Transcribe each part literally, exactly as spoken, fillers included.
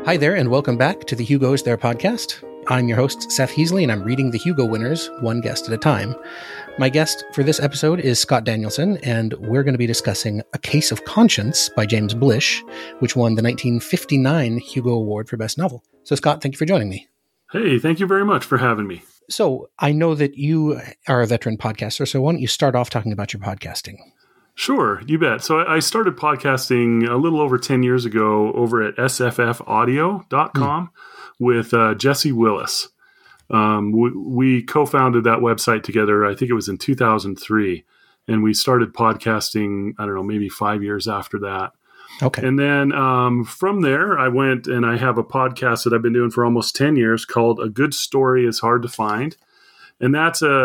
Hi there, and welcome back to the Hugo Is There podcast. I'm your host, Seth Heasley, and I'm reading the Hugo winners one guest at a time. My guest for this episode is Scott Danielson, and we're going to be discussing A Case of Conscience by James Blish, which won the nineteen fifty-nine Hugo Award for Best Novel. So, Scott, thank you for joining me. Hey, thank you very much for having me. So, I know that you are a veteran podcaster, so why don't you start off talking about your podcasting? Sure, you bet. So I started podcasting a little over ten years ago over at S F F audio dot com mm. with uh, Jesse Willis. Um, we, we co-founded that website together, I think it was in two thousand three, and we started podcasting, I don't know, maybe five years after that. Okay. And then um, from there, I went and I have a podcast that I've been doing for almost ten years called A Good Story is Hard to Find. And that's a...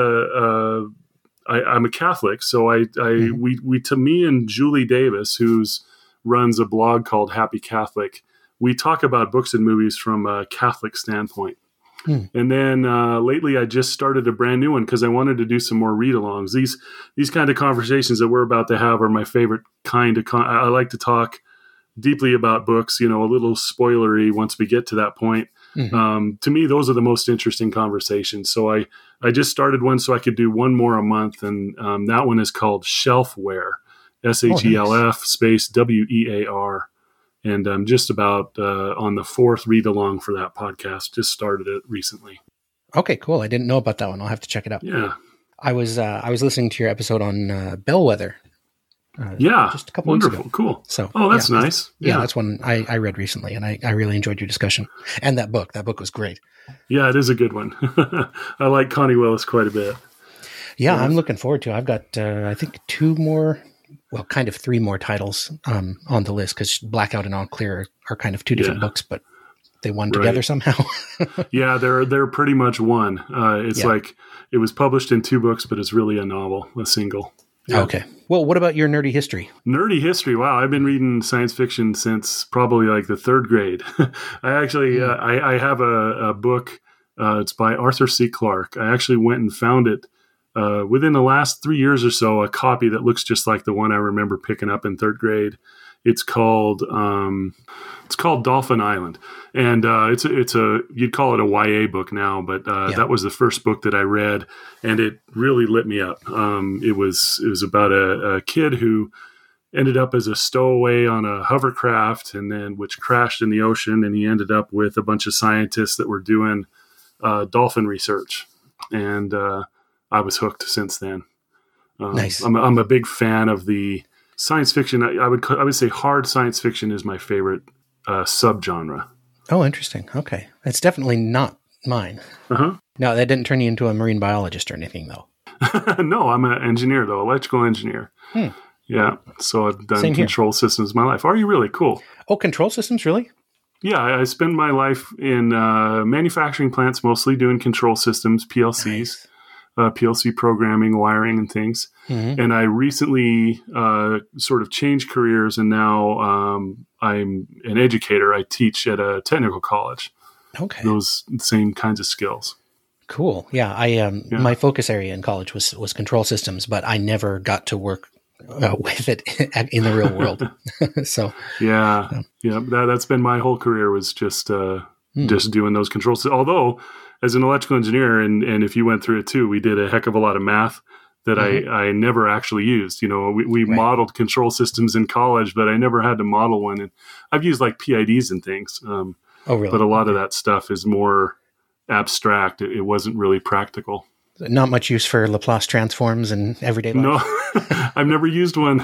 a I, I'm a Catholic, so I, I mm-hmm. we we to me and Julie Davis, who's runs a blog called Happy Catholic, we talk about books and movies from a Catholic standpoint. Mm. And then uh, lately, I just started a brand new one because I wanted to do some more read-alongs. These these kind of conversations that we're about to have are my favorite kind of. Con- I like to talk deeply about books, you know, a little spoilery once we get to that point. Mm-hmm. Um, to me, those are the most interesting conversations. So I, I just started one so I could do one more a month. And um, that one is called Shelfware, S H E L F oh, nice. space W E A R. And I'm just about uh, on the fourth read along for that podcast. Just started it recently. Okay, cool. I didn't know about that one. I'll have to check it out. Yeah. I was, uh, I was listening to your episode on uh, Bellwether. Uh, yeah, just a couple wonderful, weeks ago. Cool. So, oh, that's yeah, nice. Yeah. yeah, that's one I, I read recently, and I, I really enjoyed your discussion and that book. That book was great. Yeah, it is a good one. I like Connie Willis quite a bit. Yeah, yeah. I'm looking forward to it. I've got, uh, I think, two more, well, kind of three more titles um, on the list because Blackout and All Clear are, are kind of two different yeah. books, but they won right. together somehow. yeah, they're they're pretty much one. Uh, it's yeah. like it was published in two books, but it's really a novel, a single. Yeah. Okay. Well, what about your nerdy history? Nerdy history. Wow. I've been reading science fiction since probably like the third grade. I actually, mm. uh, I, I have a, a book. Uh, it's by Arthur C. Clarke. I actually went and found it uh, within the last three years or so, a copy that looks just like the one I remember picking up in third grade. It's called, um, it's called Dolphin Island. And uh, it's a, it's a, you'd call it a Y A book now, but uh, yeah. that was the first book that I read, and it really lit me up. Um, it was it was about a, a kid who ended up as a stowaway on a hovercraft, and then which crashed in the ocean, and he ended up with a bunch of scientists that were doing uh, dolphin research, and uh, I was hooked since then. Um, nice. I'm, I'm a big fan of the science fiction. I, I would I would say hard science fiction is my favorite uh, subgenre. Oh, interesting. Okay. That's definitely not mine. Uh-huh. No, that didn't turn you into a marine biologist or anything, though. No, I'm an engineer, though, electrical engineer. Hmm. Yeah. So I've done Same control here. systems my life. Are you really? Cool. Oh, control systems, really? Yeah. I, I spend my life in uh, manufacturing plants, mostly doing control systems, P L Cs. Nice. Uh, P L C programming, wiring, and things. Mm-hmm. And I recently uh, sort of changed careers, and now um, I'm an educator. I teach at a technical college. Okay. Those same kinds of skills. Cool. Yeah. I um, yeah. My focus area in college was, was control systems, but I never got to work uh, with it in the real world. so yeah, um, yeah. That, that's been my whole career, was just uh, hmm. just doing those controls. Although, as an electrical engineer, and, and if you went through it too, we did a heck of a lot of math that mm-hmm. I, I never actually used. You know, we, we right. modeled control systems in college, but I never had to model one. And I've used like P I Ds and things. Um, oh, really? But a lot okay. of that stuff is more abstract. It, it wasn't really practical. Not much use for Laplace transforms in everyday life? No, I've never used one.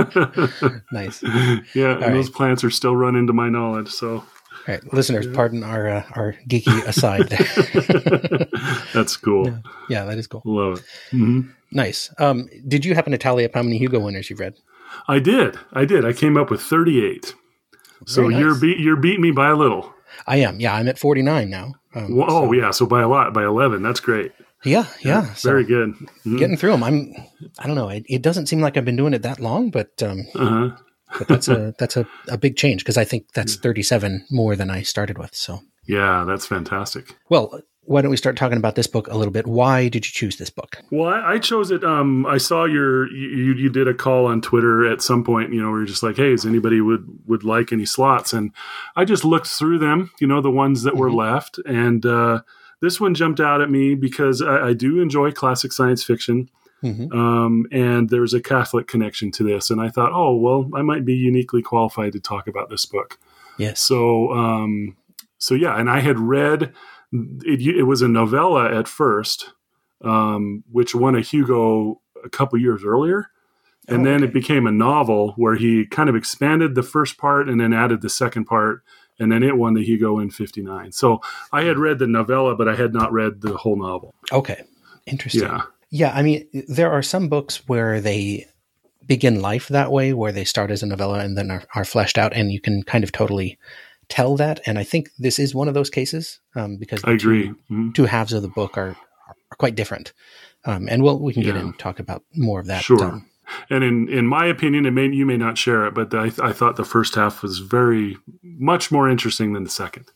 Nice. Yeah, All and right. those plants are still running to my knowledge, so... All right, listeners, yeah. pardon our uh, our geeky aside there. That's cool. Yeah. yeah, that is cool. Love it. Mm-hmm. Nice. Um, did you happen to tally up how many Hugo winners you've read? I did. I did. I came up with thirty-eight. Very so nice. you're beat you're beating me by a little. I am. Yeah, I'm at forty-nine now. Um, well, oh so. yeah, so by a lot, by eleven. That's great. Yeah, yeah. yeah so very good. Mm-hmm. Getting through them. I'm. I don't know. It, it doesn't seem like I've been doing it that long, but. Um, uh-huh. But that's a that's a, a big change because I think that's thirty-seven more than I started with. So yeah, that's fantastic. Well, why don't we start talking about this book a little bit? Why did you choose this book? Well, I, I chose it. Um, I saw your you, you did a call on Twitter at some point. You know, where you're just like, "Hey, is anybody would would like any slots?" And I just looked through them. You know, the ones that mm-hmm. were left, and uh, this one jumped out at me because I, I do enjoy classic science fiction, mm-hmm. um, and there's a Catholic connection to this. And I thought, oh well, I might be uniquely qualified to talk about this book. Yes. So, um, so yeah, and I had read. It, it was a novella at first, um, which won a Hugo a couple years earlier. And oh, then okay. it became a novel where he kind of expanded the first part and then added the second part. And then it won the Hugo in fifty-nine. So I had read the novella, but I had not read the whole novel. Okay. Interesting. Yeah. Yeah. I mean, there are some books where they begin life that way, where they start as a novella and then are, are fleshed out, and you can kind of totally tell that. And I think this is one of those cases, um, because the I agree. Two, mm-hmm. two halves of the book are, are quite different. Um, and we'll, we can get yeah. in and talk about more of that. Sure. Um, and in, in my opinion, it may, you may not share it, but I, I thought the first half was very much more interesting than the second.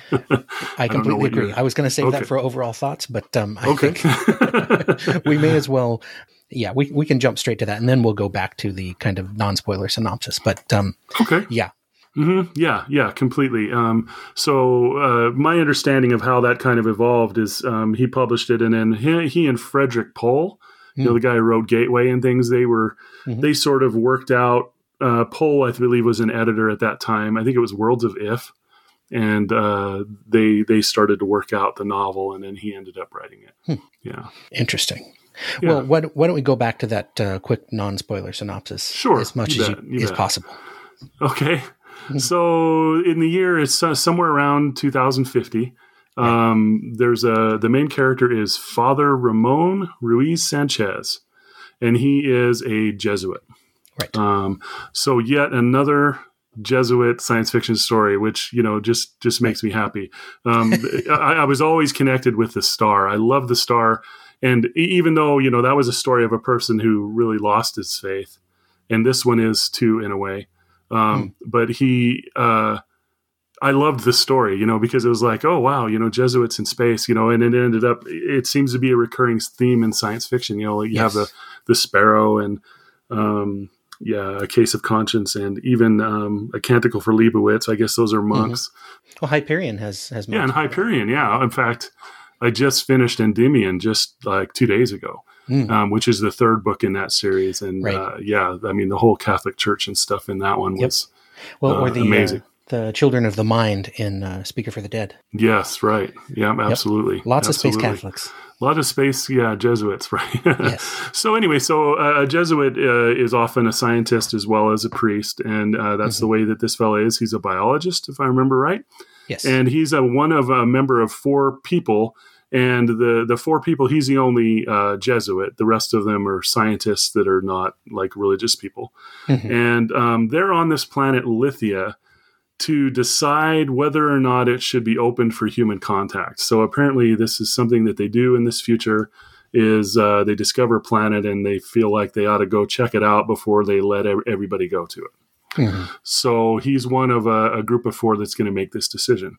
I completely I agree. I was going to save okay. that for overall thoughts, but um, I okay. think we may as well. Yeah, we we can jump straight to that, and then we'll go back to the kind of non-spoiler synopsis. But um, okay. Yeah. Mm-hmm. Yeah, yeah, completely. Um, so uh, my understanding of how that kind of evolved is um, he published it, and then he, he and Frederick Pohl, mm. you know, the guy who wrote Gateway and things, they were mm-hmm. they sort of worked out. Uh, Pohl, I believe, was an editor at that time. I think it was Worlds of If, and uh, they they started to work out the novel, and then he ended up writing it. Hmm. Yeah, interesting. Yeah. Well, why, why don't we go back to that uh, quick non-spoiler synopsis? Sure, as much you as bet, you, you as possible. Okay. So in the year, it's uh, somewhere around two thousand fifty. Um, there's a, the main character is Father Ramon Ruiz Sanchez, and he is a Jesuit. Right. Um, so yet another Jesuit science fiction story, which, you know, just, just makes me happy. Um, I, I was always connected with the Star. I love the Star. And even though, you know, that was a story of a person who really lost his faith, and this one is too, in a way. Um, hmm. But he, uh, I loved the story, you know, because it was like, oh, wow, you know, Jesuits in space, you know, and it ended up, it seems to be a recurring theme in science fiction. You know, like you yes. have the, the Sparrow and, um, yeah, A Case of Conscience, and even um, A Canticle for Leibowitz. I guess those are monks. Mm-hmm. Well, Hyperion has, has yeah, and Hyperion, yeah. In fact, I just finished Endymion just like two days ago. Mm. Um, which is the third book in that series. And right. uh, yeah, I mean, the whole Catholic Church and stuff in that one yep. was well, uh, or the, amazing. Uh, the Children of the Mind in uh, Speaker for the Dead. Yes, right. Yeah, absolutely. Yep. Lots absolutely. of space Catholics. A lot of space, yeah, Jesuits, right? Yes. So anyway, so uh, a Jesuit uh, is often a scientist as well as a priest, and uh, that's mm-hmm. the way that this fellow is. He's a biologist, if I remember right. Yes. And he's a, one of a member of four people. And the, the four people, he's the only uh, Jesuit. The rest of them are scientists that are not like religious people. Mm-hmm. And um, they're on this planet Lithia to decide whether or not it should be opened for human contact. So apparently this is something that they do in this future is uh, they discover a planet and they feel like they ought to go check it out before they let everybody go to it. Mm-hmm. So he's one of a, a group of four that's going to make this decision.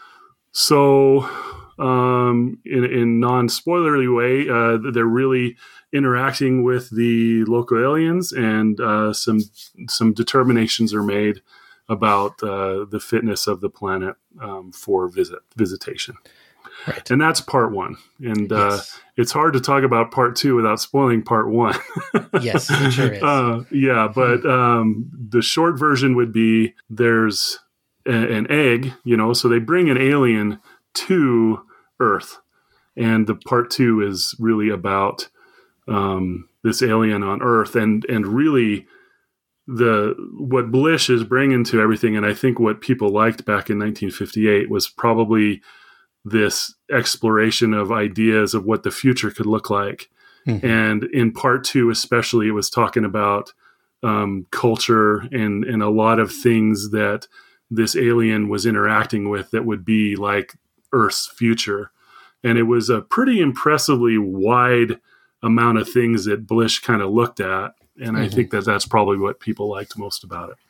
So... Um, in, in non-spoilerly way, uh, they're really interacting with the local aliens, and uh, some some determinations are made about uh, the fitness of the planet um, for visit visitation. Right. And that's part one. And yes. uh, it's hard to talk about part two without spoiling part one. Yes, it sure is. Uh, yeah, but um, the short version would be there's a, an egg, you know, so they bring an alien to Earth, and the part two is really about um, this alien on Earth, and and really the what Blish is bringing to everything, and I think what people liked back in nineteen fifty-eight was probably this exploration of ideas of what the future could look like, mm-hmm. and in part two especially, it was talking about um, culture and and a lot of things that this alien was interacting with that would be like Earth's future. And it was a pretty impressively wide amount of things that Blish kind of looked at. And mm-hmm. I think that that's probably what people liked most about it.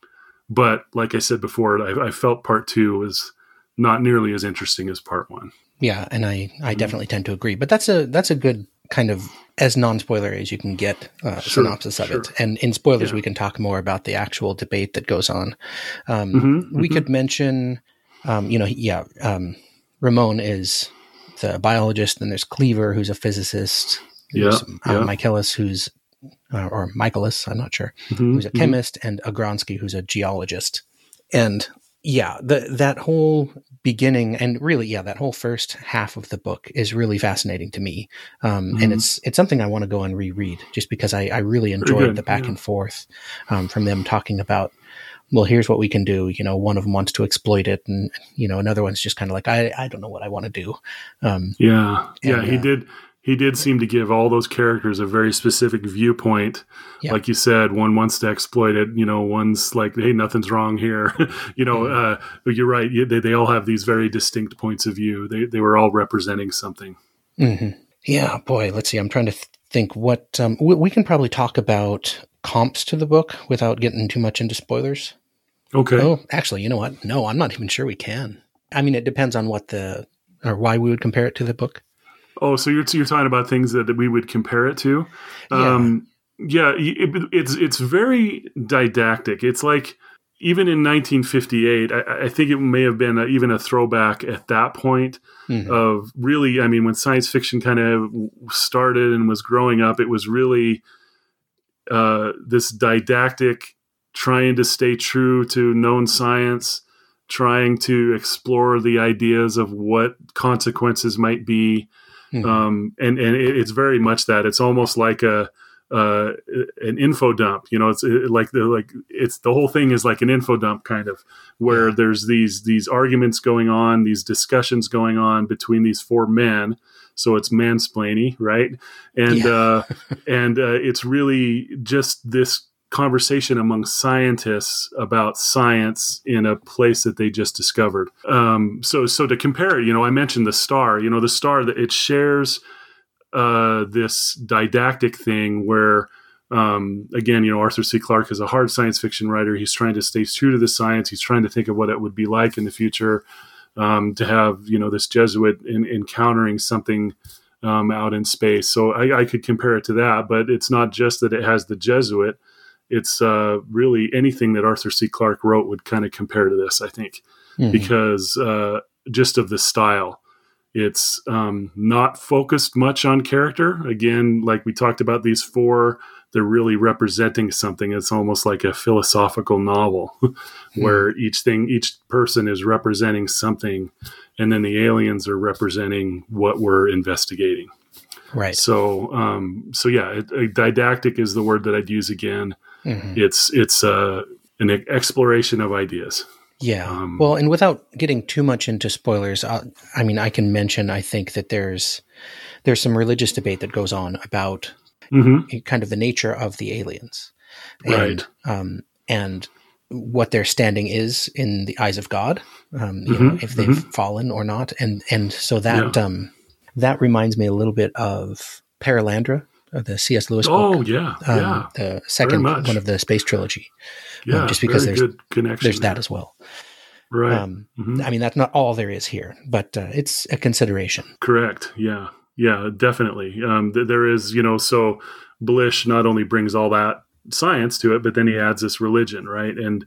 But like I said before, I, I felt part two was not nearly as interesting as part one. Yeah, and I, I definitely tend to agree. But that's a that's a good kind of as non-spoiler as you can get uh, Sure, synopsis of sure. it. And in spoilers, Yeah. we can talk more about the actual debate that goes on. Um, Mm-hmm, we mm-hmm. could mention, um, you know, yeah, um, Ramon is the biologist, and there's Cleaver, who's a physicist. Yeah, There's uh, yeah. Michaelis, who's uh, or Michaelis, I'm not sure, Mm-hmm, who's a mm-hmm. chemist, and Agronsky, who's a geologist. And yeah, the, that whole beginning, and really, yeah, that whole first half of the book is really fascinating to me. Um, Mm-hmm. And it's it's something I want to go and reread, just because I, I really enjoyed good, the back yeah. and forth um, from them talking about, well, here's what we can do. You know, one of them wants to exploit it, and, you know, another one's just kind of like, I, I don't know what I want to do. Um, Yeah, yeah, and, he uh, did. He did seem to give all those characters a very specific viewpoint. Yeah. Like you said, one wants to exploit it. You know, one's like, "Hey, nothing's wrong here." you know, Mhm. uh, but you're right. You- They, they all have these very distinct points of view. They they were all representing something. Mhm. Yeah, boy, let's see. I'm trying to th- think what um, we, we can probably talk about comps to the book without getting too much into spoilers. Okay. Oh, actually, you know what? No, I'm not even sure we can. I mean, it depends on what the or why we would compare it to the book. Oh, so you're you're talking about things that we would compare it to? Yeah. Um, yeah, it, it's it's very didactic. It's like even in nineteen fifty-eight, I, I think it may have been a, even a throwback at that point Mhm. of really. I mean, when science fiction kind of started and was growing up, it was really uh, this didactic, trying to stay true to known science, trying to explore the ideas of what consequences might be. Mhm. Um, and and it, it's very much that. It's almost like a uh, an info dump. You know, it's it, like the like it's the whole thing is like an info dump kind of, where Yeah. there's these these arguments going on, these discussions going on between these four men. So it's mansplaining, right? And Yeah. uh, and uh, it's really just this conversation among scientists about science in a place that they just discovered. Um, so, so to compare it, you know, I mentioned the Star. You know, the Star that it shares uh, this didactic thing where, um, again, you know, Arthur C. Clarke is a hard science fiction writer. He's trying to stay true to the science. He's trying to think of what it would be like in the future um, to have, you know, this Jesuit in, encountering something um, out in space. So I, I could compare it to that, but it's not just that it has the Jesuit. It's uh, really anything that Arthur C. Clarke wrote would kind of compare to this, I think, Mhm. because uh, just of the style. It's um, not focused much on character. Again, like we talked about these four, they're really representing something. It's almost like a philosophical novel where each thing, each person is representing something, and then the aliens are representing what we're investigating. Right. So, um, so yeah, it, it, didactic is the word that I'd use again. Mhm. It's it's uh, an exploration of ideas. Yeah. Um, Well, and without getting too much into spoilers, uh, I mean, I can mention, I think that there's there's some religious debate that goes on about mhm. kind of the nature of the aliens, and Right. um, and what their standing is in the eyes of God, um, you Mhm, know, if they've fallen or not, and and so that Yeah. um, that reminds me a little bit of Paralandra, uh, the C S Lewis Oh book, yeah, um, yeah, the second much. one of the space trilogy. yeah. um, just because very there's good connection. there's that there. as well. Right. Um, Mhm. I mean, that's not all there is here, but uh, it's a consideration. Correct. Yeah. Yeah. Definitely. Um, th- there is, you know, so Blish not only brings all that science to it, but then he adds this religion, right? And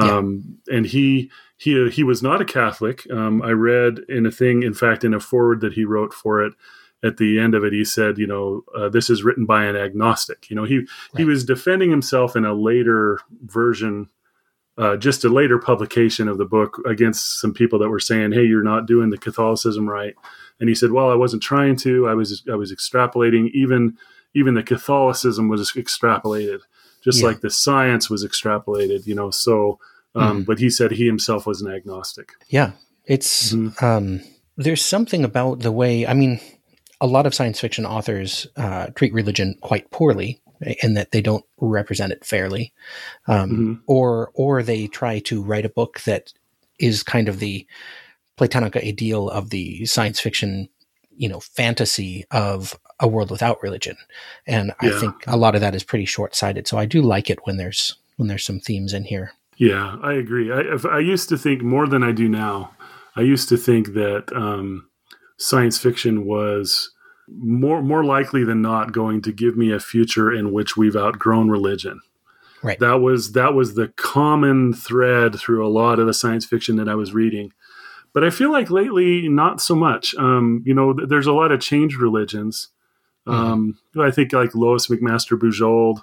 um, and he he he was not a Catholic. Um, I read in a thing, in fact, in a foreword that he wrote for it. At the end of it, he said, you know, uh, this is written by an agnostic. You know, he he Right. was defending himself in a later version. Uh, just a later publication of the book against some people that were saying, "Hey, you're not doing the Catholicism right." And he said, "Well, I wasn't trying to. I was I was extrapolating. Even even the Catholicism was extrapolated, just Yeah. like the science was extrapolated." You know, so. Um, Mhm. But he said he himself was an agnostic. Yeah, it's Mhm. um, there's something about the way. I mean, a lot of science fiction authors uh, treat religion quite poorly, in that they don't represent it fairly, um, Mhm. or or they try to write a book that is kind of the Platonica ideal of the science fiction, you know, fantasy of a world without religion. And I Yeah. think a lot of that is pretty short-sighted. So I do like it when there's when there's some themes in here. Yeah, I agree. I, if- I used to think more than I do now. I used to think that um, science fiction was more more likely than not going to give me a future in which we've outgrown religion. Right. That was that was the common thread through a lot of the science fiction that I was reading. But I feel like lately, not so much. Um, you know, th- there's a lot of changed religions. Um, mm-hmm. I think like Lois McMaster Bujold,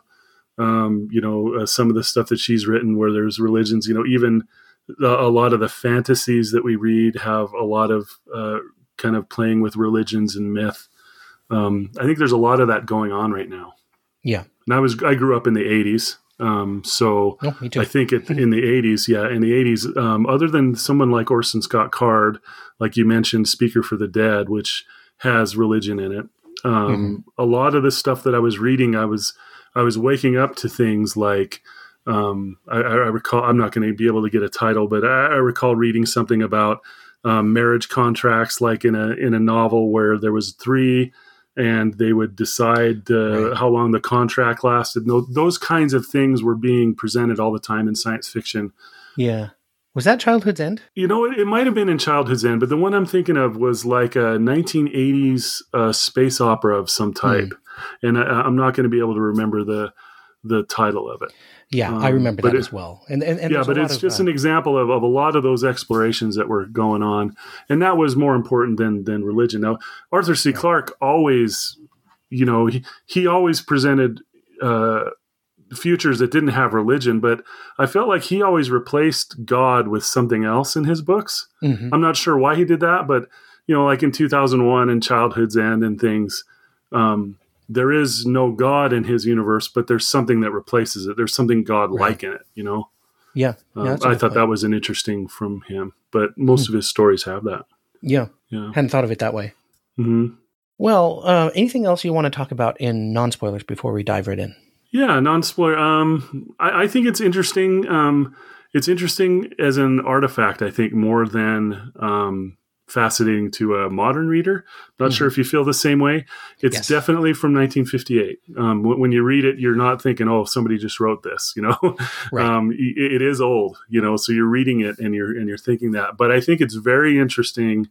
um, you know, uh, some of the stuff that she's written where there's religions, you know, even the, a lot of the fantasies that we read have a lot of uh, kind of playing with religions and myth. Um, I think there's a lot of that going on right now. Yeah. And I was, I grew up in the eighties. Um, so oh, me too. I think it, in the eighties, yeah, in the eighties, um, other than someone like Orson Scott Card, like you mentioned, Speaker for the Dead, which has religion in it. Um, mm-hmm. A lot of the stuff that I was reading, I was, I was waking up to things like, um, I, I recall, I'm not going to be able to get a title, but I, I recall reading something about, um, marriage contracts, like in a, in a novel where there was three and they would decide uh, right. how long the contract lasted. No, those kinds of things were being presented all the time in science fiction. Yeah. Was that Childhood's End? You know, it, it might have been in Childhood's End, but the one I'm thinking of was like a nineteen eighties uh, space opera of some type. Mm. And I, I'm not going to be able to remember the the title of it. Yeah, um, I remember that it, as well. And, and, and yeah, but it's of, just uh, an example of, of a lot of those explorations that were going on. And that was more important than than religion. Now, Arthur C. Right. Clarke always, you know, he, he always presented uh, futures that didn't have religion, but I felt like he always replaced God with something else in his books. Mm-hmm. I'm not sure why he did that, but, you know, like in two thousand one and Childhood's End and things, um, there is no God in his universe, but there's something that replaces it. There's something God-like right. in it, you know? Yeah. yeah um, I thought point. that was an interesting from him, but most mm. of his stories have that. Yeah. Yeah. Hadn't thought of it that way. Mm-hmm. Well, uh, anything else you want to talk about in non-spoilers before we dive right in? Yeah, non-spoiler. Um, I, I think it's interesting. Um, it's interesting as an artifact, I think, more than um, fascinating to a modern reader. Not mm-hmm. sure if you feel the same way. It's yes. definitely from nineteen fifty-eight. Um, when, when you read it, you're not thinking, "Oh, somebody just wrote this." You know, right. um, it, it is old. You know, so you're reading it and you're and you're thinking that. But I think it's very interesting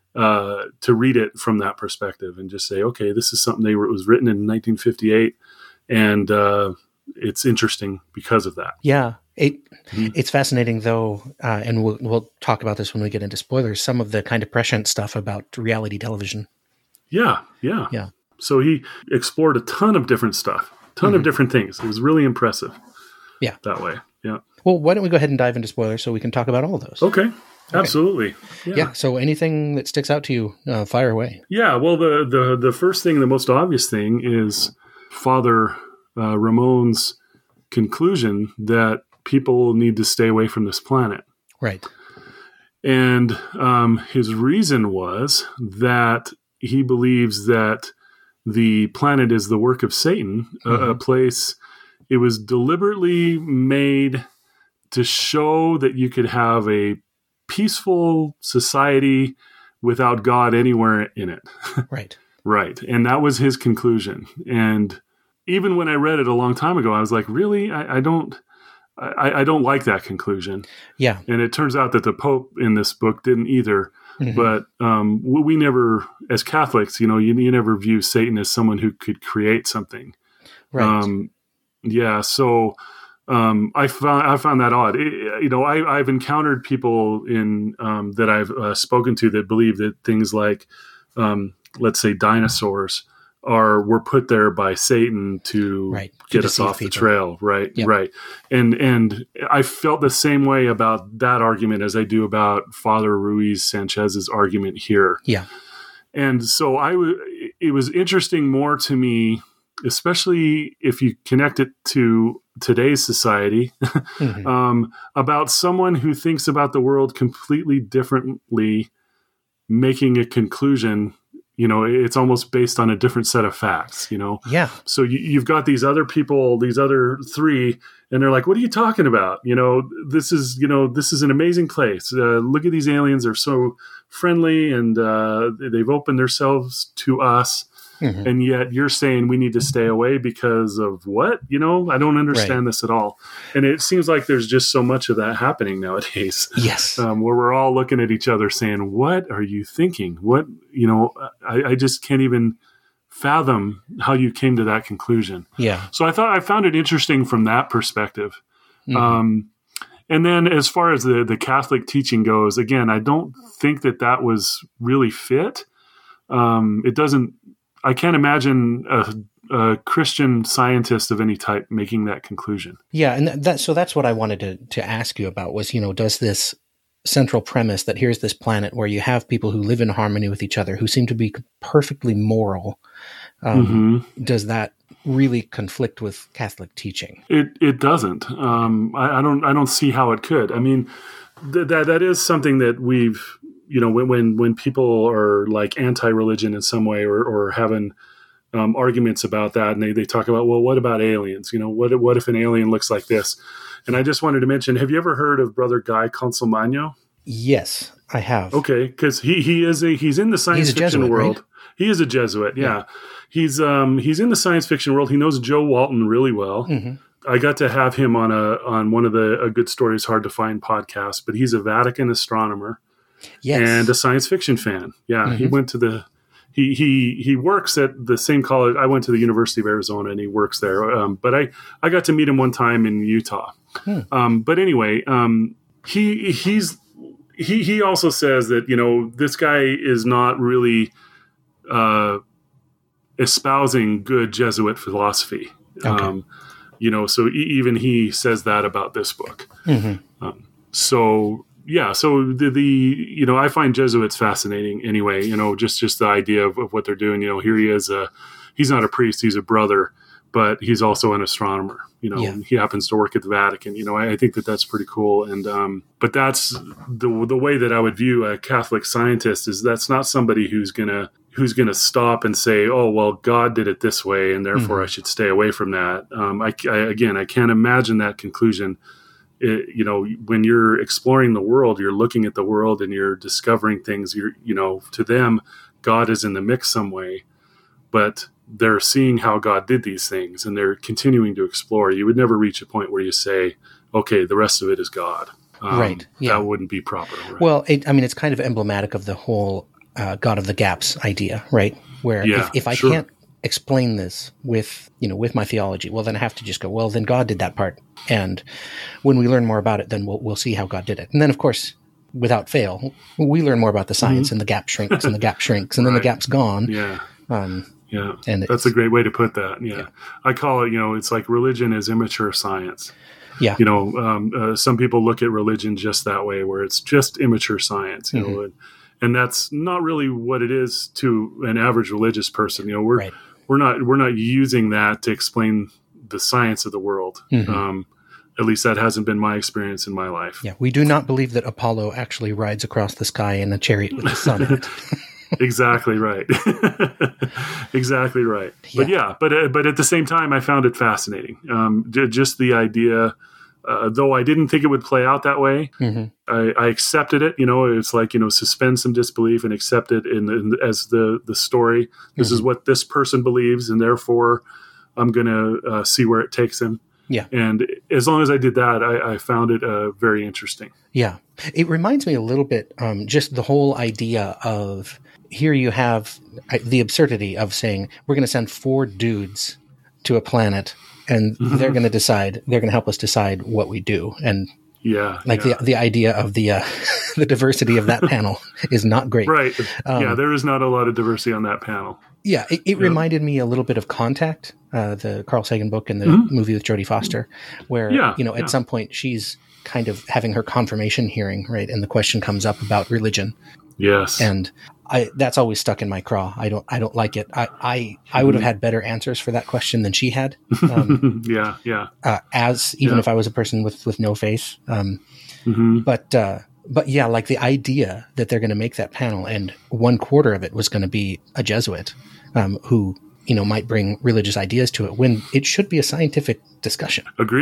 uh, to read it from that perspective and just say, "Okay, this is something they were, it was written in nineteen fifty-eight." And uh, it's interesting because of that. Yeah, it mm-hmm. it's fascinating though, uh, and we'll we'll talk about this when we get into spoilers. Some of the kind of prescient stuff about reality television. Yeah, yeah, yeah. So he explored a ton of different stuff, a ton mm-hmm. of different things. It was really impressive. Yeah, that way. Yeah. Well, why don't we go ahead and dive into spoilers so we can talk about all of those? Okay. Okay. Absolutely. Yeah. yeah. So anything that sticks out to you, uh, fire away. Yeah. Well, the the the first thing, the most obvious thing is Father uh, Ramon's conclusion that people need to stay away from this planet. Right. And um, his reason was that he believes that the planet is the work of Satan, mm-hmm. a, a place, it was deliberately made to show that you could have a peaceful society without God anywhere in it. Right. Right. And that was his conclusion. And even when I read it a long time ago, I was like, really? I, I don't I, I don't like that conclusion. Yeah. And it turns out that the Pope in this book didn't either. Mm-hmm. But um, we never, as Catholics, you know, you, you never view Satan as someone who could create something. Right. Um, yeah. So um, I found I found that odd. It, you know, I, I've encountered people in um, that I've uh, spoken to that believe that things like, um, let's say, dinosaurs are were put there by Satan to right. get to us off people. the trail. Right. Yep. Right. And, and I felt the same way about that argument as I do about Father Ruiz Sanchez's argument here. Yeah. And so I w- it was interesting more to me, especially if you connect it to today's society, mm-hmm. um, about someone who thinks about the world completely differently, making a conclusion. You know, it's almost based on a different set of facts, you know? Yeah. So you, you've got these other people, these other three, and they're like, what are you talking about? You know, this is, you know, this is an amazing place. Uh, look at these aliens. They're so friendly and uh, they've opened themselves to us. Mm-hmm. And yet you're saying we need to stay away because of what? You know, I don't understand right. this at all. And it seems like there's just so much of that happening nowadays. Yes. Um, where we're all looking at each other saying, what are you thinking? What, you know, I, I just can't even fathom how you came to that conclusion. Yeah. So I thought I found it interesting from that perspective. Mm-hmm. Um, and then as far as the, the Catholic teaching goes, again, I don't think that that was really fit. Um, it doesn't, I can't imagine a, a Christian scientist of any type making that conclusion. Yeah. And that, so that's what I wanted to, to ask you about was, you know, does this central premise that here's this planet where you have people who live in harmony with each other, who seem to be perfectly moral, um, mm-hmm. does that really conflict with Catholic teaching? It it doesn't. Um, I, I don't I don't see how it could. I mean, th- that that is something that we've, you know, when when, when people are like anti-religion in some way or, or having um, arguments about that, and they, they talk about, well, what about aliens? You know, what what if an alien looks like this? And I just wanted to mention, have you ever heard of Brother Guy Consolmagno? Yes, I have. Okay, because he he is a he's in the science fiction Jesuit, world. Right? He is a Jesuit. Yeah, yeah. he's um he's in the science fiction world. He knows Joe Walton really well. Mm-hmm. I got to have him on a on one of the A Good Stories Hard to Find podcasts. But he's a Vatican astronomer, yes, and a science fiction fan. Yeah, mm-hmm. he went to the. He he he works at the same college. I went to the University of Arizona, and he works there. Um, but I, I got to meet him one time in Utah. Hmm. Um, but anyway, um, he he's he he also says that, you know, this guy is not really uh, espousing good Jesuit philosophy. Okay. Um, you know, so e- even he says that about this book. Mm-hmm. Um, so. Yeah, so the, the you know, I find Jesuits fascinating anyway. You know, just just the idea of, of what they're doing. You know, here he is. A, he's not a priest; he's a brother, but he's also an astronomer. You know, yeah. He happens to work at the Vatican. You know, I, I think that that's pretty cool. And um, but that's the the way that I would view a Catholic scientist is that's not somebody who's gonna who's gonna stop and say, oh well, God did it this way, and therefore mm-hmm. I should stay away from that. Um, I, I again, I can't imagine that conclusion. It, you know, when you're exploring the world, you're looking at the world and you're discovering things. You're, you know, to them, God is in the mix some way, but they're seeing how God did these things and they're continuing to explore. You would never reach a point where you say, okay, the rest of it is God. Um, right. Yeah. That wouldn't be proper. Right? Well, it, I mean, it's kind of emblematic of the whole uh, God of the gaps idea, right? Where yeah, if, if I sure. can't explain this with, you know, with my theology, well, then I have to just go, well, then God did that part. And when we learn more about it, then we'll we'll see how God did it. And then, of course, without fail, we learn more about the science, mm-hmm. and the gap shrinks, and the gap shrinks, and right. then the gap's gone. Yeah. Um, yeah. And that's a great way to put that. Yeah. yeah. I call it, you know, it's like religion is immature science. Yeah. You know, um, uh, some people look at religion just that way, where it's just immature science, you mm-hmm. know, and, and that's not really what it is to an average religious person. You know, we're, right. We're not we're not using that to explain the science of the world. Mm-hmm. Um, at least that hasn't been my experience in my life. Yeah, we do not believe that Apollo actually rides across the sky in a chariot with the sun in it. Exactly right. Exactly right. Yeah. But yeah, but uh, but at the same time, I found it fascinating. Um, j- just the idea. Uh, though I didn't think it would play out that way, mm-hmm. I, I accepted it. You know, it's like, you know, suspend some disbelief and accept it in, in as the the story. This mm-hmm. is what this person believes, and therefore I'm going to uh, see where it takes him. Yeah. And as long as I did that, I, I found it uh, very interesting. Yeah. It reminds me a little bit, um, just the whole idea of here you have the absurdity of saying we're going to send four dudes to a planet. And mm-hmm. they're going to decide. They're going to help us decide what we do. And yeah, like yeah. the the idea of the uh, the diversity of that panel is not great. Right. Um, yeah, there is not a lot of diversity on that panel. Yeah, it, it yeah. reminded me a little bit of Contact, uh, the Carl Sagan book and the mm-hmm. movie with Jodie Foster, where yeah, you know at yeah. some point she's kind of having her confirmation hearing, right, and the question comes up about religion. Yes, and I that's always stuck in my craw. I don't I don't like it. I I, I would have had better answers for that question than she had. Um, yeah, yeah. Uh, as even yeah. if I was a person with, with no faith, um, mm-hmm. but uh, but yeah, like the idea that they're going to make that panel and one quarter of it was going to be a Jesuit um, who you know might bring religious ideas to it when it should be a scientific discussion. Agreed.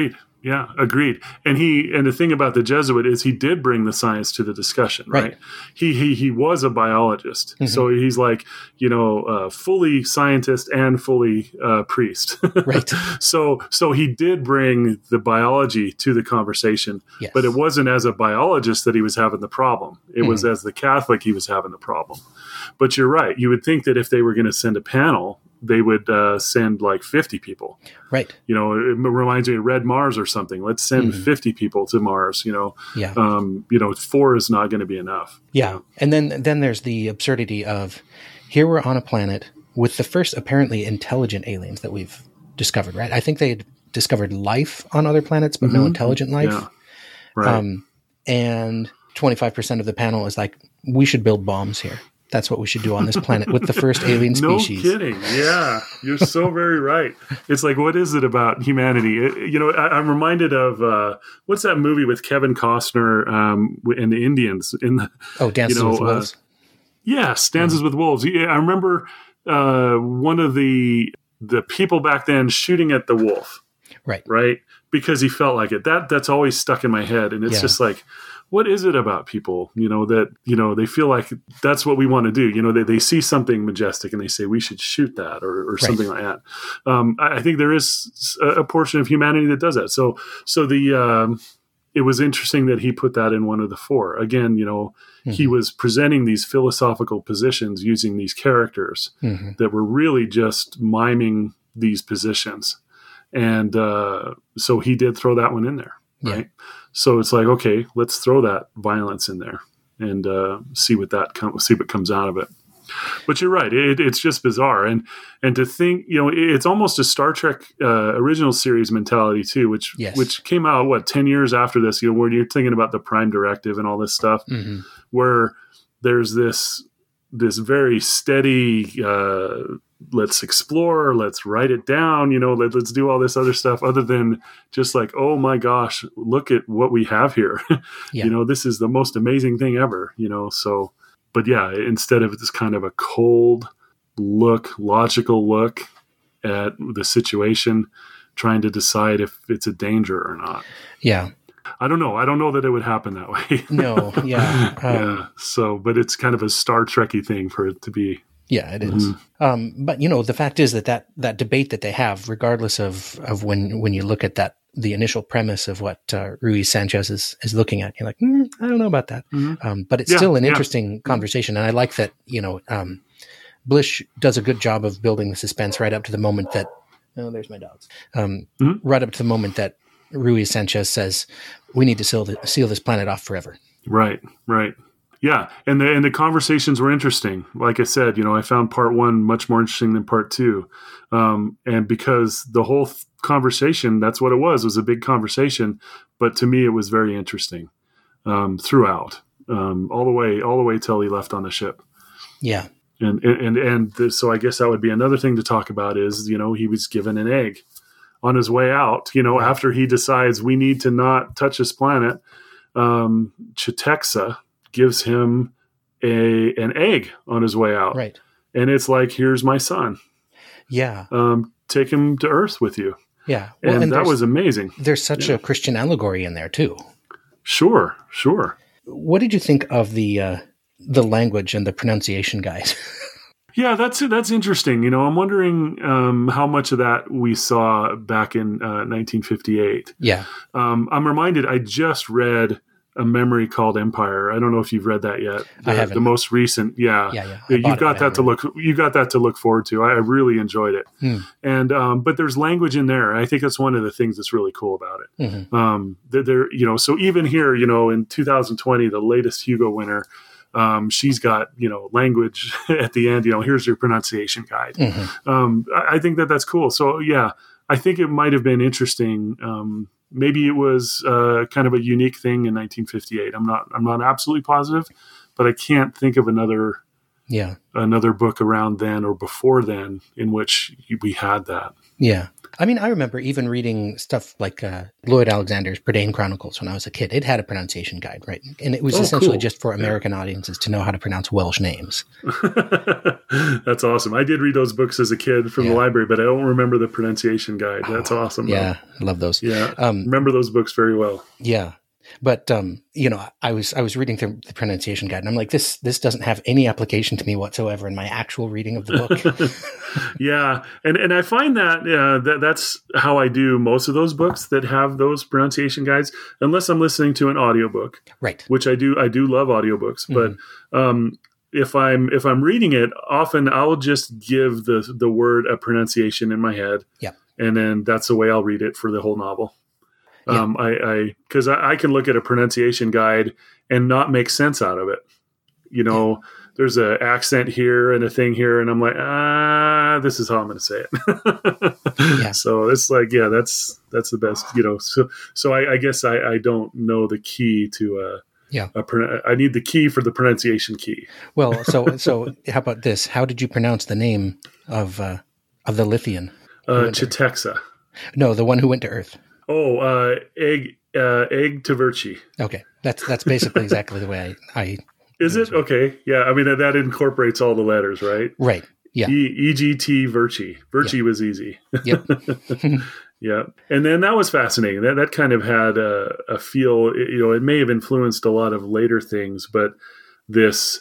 Yeah, agreed. And he and the thing about the Jesuit is he did bring the science to the discussion, right? Right. He he he was a biologist, Mhm. so he's like you know uh, fully scientist and fully uh, priest, Right. so so he did bring the biology to the conversation, Yes. but it wasn't as a biologist that he was having the problem. It Mhm. was as the Catholic he was having the problem. But you're right. You would think that if they were going to send a panel, they would uh, send like fifty people. Right. You know, it reminds me of Red Mars or something. Let's send Mhm. fifty people to Mars. You know, Yeah. um, you know, four is not going to be enough. Yeah. And then then there's the absurdity of here we're on a planet with the first apparently intelligent aliens that we've discovered, right? I think they had discovered life on other planets, but no Mhm. intelligent life. Yeah. Right. Um, and twenty-five percent of the panel is like, we should build bombs here. That's what we should do on this planet with the first alien no species. kidding. Yeah, you're so very right. It's like, what is it about humanity? It- you know, I, I'm reminded of uh, what's that movie with Kevin Costner um, and the Indians in the Oh, Dances you know, with uh, Wolves. Yes, Dances with Wolves. Yeah, I remember uh, one of the the people back then shooting at the wolf, Right. right? Because he felt like it. That that's always stuck in my head, and it's Yeah. just like, what is it about people, you know, that you know they feel like that's what we want to do? You know, they they see something majestic and they say we should shoot that or, or something like that. Um, I, I think there is a, a portion of humanity that does that. So so the um, it was interesting that he put that in one of the four. Again, you know. He Mhm. was presenting these philosophical positions using these characters Mhm. that were really just miming these positions. And uh, so he did throw that one in there, Yeah. right? So it's like, okay, let's throw that violence in there and uh, see what that com- see what comes out of it. But you're right; it, it's just bizarre, and and to think, you know, it, it's almost a Star Trek uh, original series mentality too, which Yes. which came out what ten years after this. You know, where you're thinking about the Prime Directive and all this stuff, Mhm. where there's this this very steady. Uh, let's explore. Let's write it down. You know, let, let's do all this other stuff. Other than just like, oh my gosh, look at what we have here. Yeah. You know, this is the most amazing thing ever. You know, so. But yeah, instead of this kind of a cold look, logical look at the situation, trying to decide if it's a danger or not. Yeah. I don't know. I don't know that it would happen that way. No. Yeah. Um, yeah. So, but it's kind of a Star Trekky thing for it to be. Yeah, it is. Mhm. Um, but you know, the fact is that, that that debate that they have, regardless of of when when you look at that, the initial premise of what uh, Ruiz Sanchez is is looking at, you're like, mm, I don't know about that. Mhm. Um, but it's Yeah, still an yeah. interesting conversation, and I like that. You know, um, Blish does a good job of building the suspense right up to the moment that. Oh, there's my dogs. Um, Mhm. Right up to the moment that Ruiz Sanchez says, "We need to seal the, seal this planet off forever." Right. Right. Yeah, and the and the conversations were interesting. Like I said, you know, I found part one much more interesting than part two, um, and because the whole th- conversation, that's what it was, was a big conversation. But to me, it was very interesting um, throughout, um, all the way, all the way till he left on the ship. Yeah. And and and, and the, so I guess that would be another thing to talk about is, you know, he was given an egg on his way out. You know, Right. after he decides we need to not touch this planet, um, Chitexa gives him a an egg on his way out. Right. And it's like, here's my son. Yeah. Um, take him to Earth with you. Yeah. Well, and, and that there's- was amazing. There's such Yeah. a Christian allegory in there too. Sure, sure. What did you think of the uh, the language and the pronunciation guide? Yeah, that's that's interesting. You know, I'm wondering um, how much of that we saw back in uh, nineteen fifty-eight. Yeah. Um, I'm reminded, I just read A Memory Called Empire. I don't know if you've read that yet. The, I haven't. The most recent, yeah. Yeah, yeah. I You bought it, got but I that to haven't look. You got that to look forward to. I, I really enjoyed it. Hmm. And um, but there's language in there. I think that's one of the things that's really cool about it. read it. Mhm. Um, there, there, you know, so even here, you know, in two thousand twenty, the latest Hugo winner, um, she's got, you know, language at the end. You know, here's your pronunciation guide. Mhm. Um, I, I think that that's cool. So yeah, I think it might have been interesting. Um, maybe it was uh, kind of a unique thing in nineteen fifty-eight. I'm not. I'm not absolutely positive, but I can't think of another Yeah. another book around then or before then in which we had that. Yeah. I mean, I remember even reading stuff like uh, Lloyd Alexander's Prydain Chronicles when I was a kid. It had a pronunciation guide, right? And it was Oh, essentially cool. just for American yeah. audiences to know how to pronounce Welsh names. That's awesome. I did read those books as a kid from yeah. the library, but I don't remember the pronunciation guide. That's oh, awesome. Yeah, I love those. Yeah, um, remember those books very well. Yeah. But, um, you know, I was I was reading through the pronunciation guide, and I'm like, this this doesn't have any application to me whatsoever in my actual reading of the book. yeah, and and I find that, uh, that that's how I do most of those books that have those pronunciation guides, unless I'm listening to an audiobook. Right. Which I do. I do love audiobooks, mm-hmm. but um, if I'm if I'm reading it, often I'll just give the the word a pronunciation in my head. Yeah. And then that's the way I'll read it for the whole novel. Yeah. Um, I, I, cause I, I can look at a pronunciation guide and not make sense out of it. You know, yeah. there's an accent here and a thing here, and I'm like, ah, this is how I'm going to say it. yeah. So it's like, yeah, that's, that's the best, you know, so, so I, I guess I, I don't know the key to, uh, yeah, a, I need the key for the pronunciation key. Well, so, so how about this? How did you pronounce the name of, uh, of the Lithian? Uh, Chitexa. No, the one who went to Earth. Oh, uh, egg, uh, egg Tverchi. Okay, that's that's basically exactly the way I. I Is it okay? Yeah, I mean that incorporates all the letters, right? Right. Yeah. E E G T Verchi. Verchi yeah. was easy. Yep. yeah, and then that was fascinating. That that kind of had a, a feel. You know, it may have influenced a lot of later things, but this.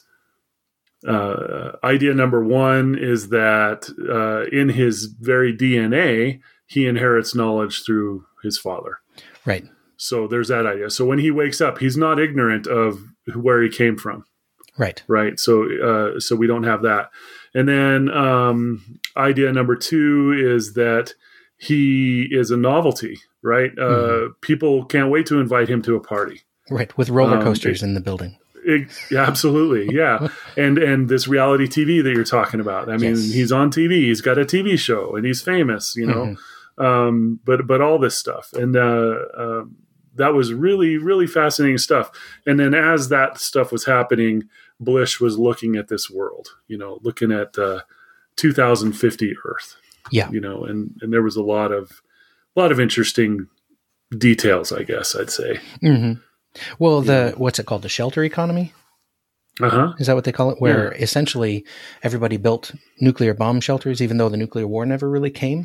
Uh, idea number one is that uh, in his very D N A, he inherits knowledge through his father. Right. So there's that idea. So when he wakes up, he's not ignorant of where he came from. Right. Right. So, uh, so we don't have that. And then um, idea number two is that he is a novelty, right? Mm-hmm. Uh, people can't wait to invite him to a party. Right. With roller coasters um, it, in the building. It, yeah, absolutely. Yeah. and, and this reality T V that you're talking about. I mean, yes. he's on T V, he's got a T V show and he's famous, you know, mm-hmm. um, but, but all this stuff. And, uh, uh, that was really, really fascinating stuff. And then as that stuff was happening, Blish was looking at this world, you know, looking at, uh, two thousand fifty Earth, yeah, you know, and, and there was a lot of, a lot of interesting details, I guess I'd say. Mm-hmm. Well, the what's it called? The shelter economy? Uh-huh. Is that what they call it? Where yeah. essentially everybody built nuclear bomb shelters, even though the nuclear war never really came.